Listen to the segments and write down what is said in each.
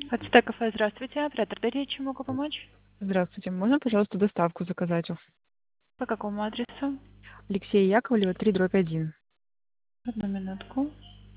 Ацтек кафе, здравствуйте. Оператор Дарья, чем могу помочь? Здравствуйте. Можно, пожалуйста, доставку заказать? По какому адресу? Алексея Яковлева, 3/1. Одну минутку.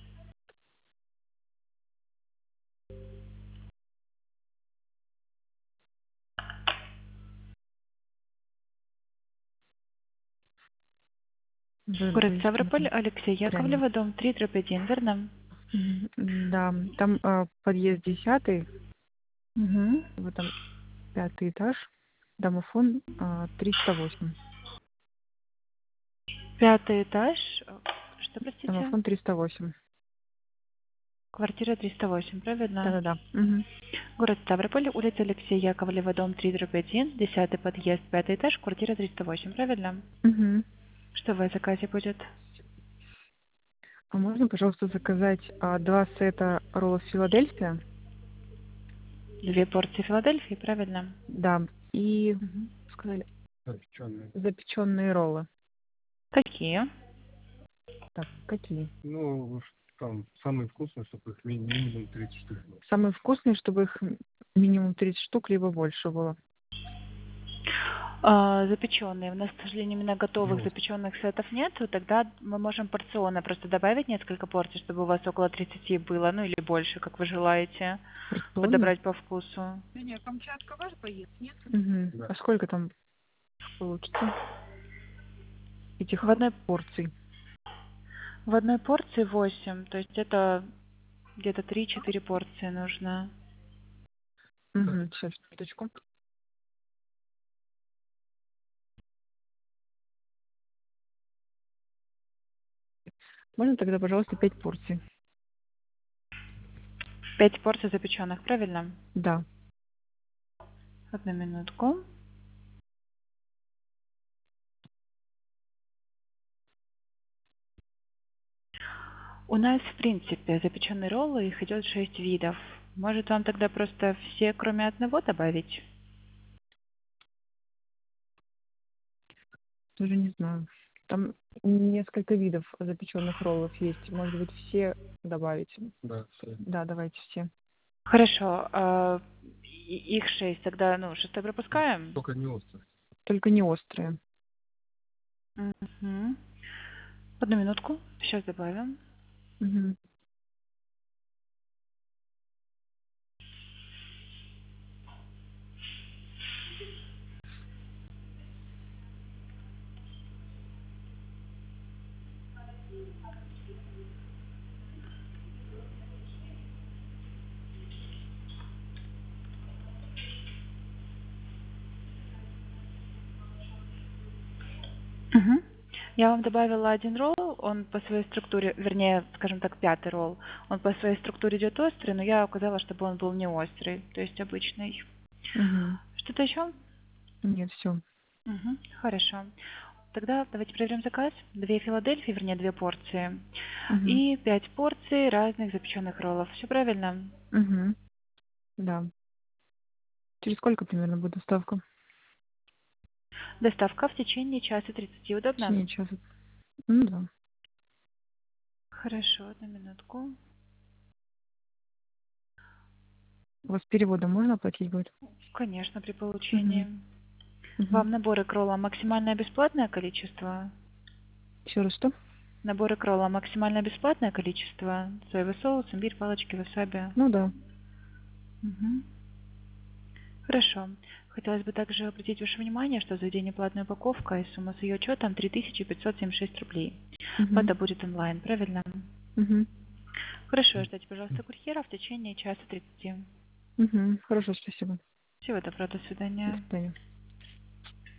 Город Ставрополь, Алексей Прямо. Яковлева, дом 3/1, верно? Да, там подъезд 10, Угу. вот там 5-й этаж, домофон 308. 5-й этаж. Что, простите? Домофон 308. Квартира 308, правильно? Да-да-да. Мгм. Город Ставрополь, улица Алексея Яковлева, дом 3/1, 10-й подъезд, 5-й этаж, квартира 308, правильно? Мгм. Что в заказе будет? А можно, пожалуйста, заказать 2 сета роллов Филадельфия? 2 порции Филадельфии, правильно? Да. И, Угу. сказали, запеченные роллы. Какие? Так, какие? Ну, там самые вкусные, чтобы их минимум 30 штук было. Самые вкусные, чтобы их минимум 30 штук, либо больше было. Запеченные. У нас, к сожалению, именно готовых Ну, запеченных сетов нет. Тогда мы можем порционно просто добавить несколько порций, чтобы у вас около 30 было, ну или больше, как вы желаете, Порционно? подобрать по вкусу. Нет, Камчатка ваш поезд, нет? Угу. да. А сколько там получится В этих одной, порций? в одной порции 8, то есть это где-то 3-4 порции нужно. Угу. Сейчас, минуточку. Можно тогда, пожалуйста, 5 порций? 5 порций запеченных, правильно? Да. Одну минутку. У нас, в принципе, запеченные роллы, их идет 6 видов. Может, вам тогда просто все, кроме одного, добавить? Даже не знаю. Там несколько видов запеченных роллов есть. Может быть, все добавить? Да, все. Да, давайте все. Хорошо. Их 6, тогда, ну, 6 пропускаем? Только не острый. Только не острые. Мгм. Одну минутку. Сейчас добавим. Угу. Мгм. Я вам добавила один ролл, он по своей структуре, вернее, скажем так, 5-й ролл. Он по своей структуре идет острый, но я указала, чтобы он был не острый, то есть обычный. Угу. Что-то еще? Нет, все. Мгм. Хорошо. Тогда давайте проверим заказ. 2 Филадельфии, вернее, 2 порции. Угу. И 5 порций разных запеченных роллов. Все правильно? Угу. Да. Через сколько примерно будет доставка? Доставка в течение часа 30. В Удобно? течение часа. Ну да. Хорошо, одну минутку. У вас переводом можно оплатить будет? Конечно, при Угу. получении. Угу. Вам наборы кролла максимальное бесплатное количество? Еще раз что? Наборы кролла максимальное бесплатное количество? Соевый соус, имбирь, палочки, васаби. Ну да. Мгм. Хорошо. Хотелось бы также обратить ваше внимание, что заведение платная упаковка и сумма с ее учетом 3576 рублей. Угу. Оплата будет онлайн, правильно? Угу. Хорошо, ждите, пожалуйста, курьера в течение часа 30. Угу. Хорошо, спасибо. Всего доброго, до До свидания. свидания.